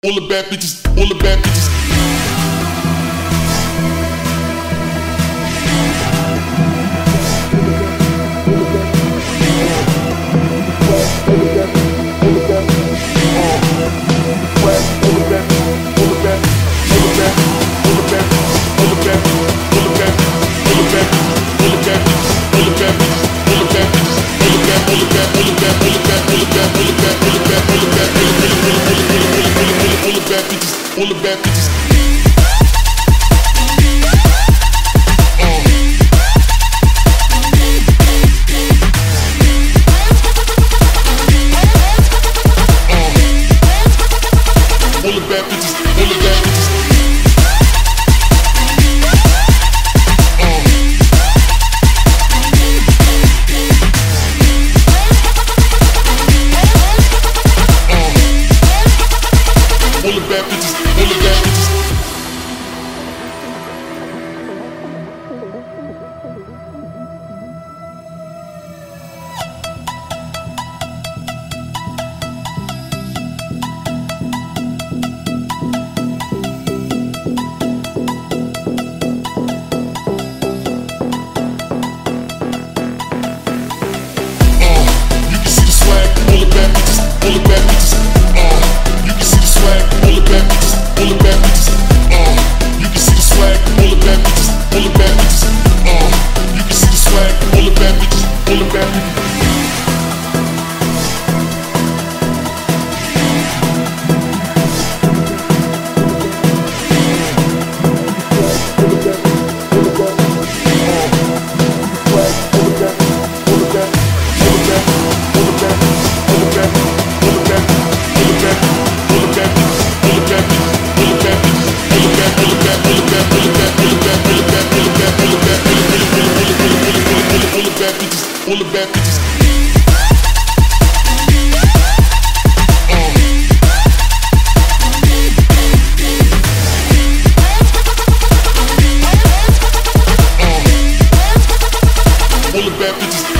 all the bad bitches, all the bad bitches. All the bad bitches. All the bad bitches, all the bad bitches. All the bad bitches, all the bad bitches. You can see the swag, all the bad bitches, all the bad bitches. You can see the swag, all the bad bitches, all the bad bitches. You can see the swag, all the bad bitches, all the bad bitches. You can see the swag, all the bad bitches, all the bad bitches. All the bad bitches. All the bad bitches.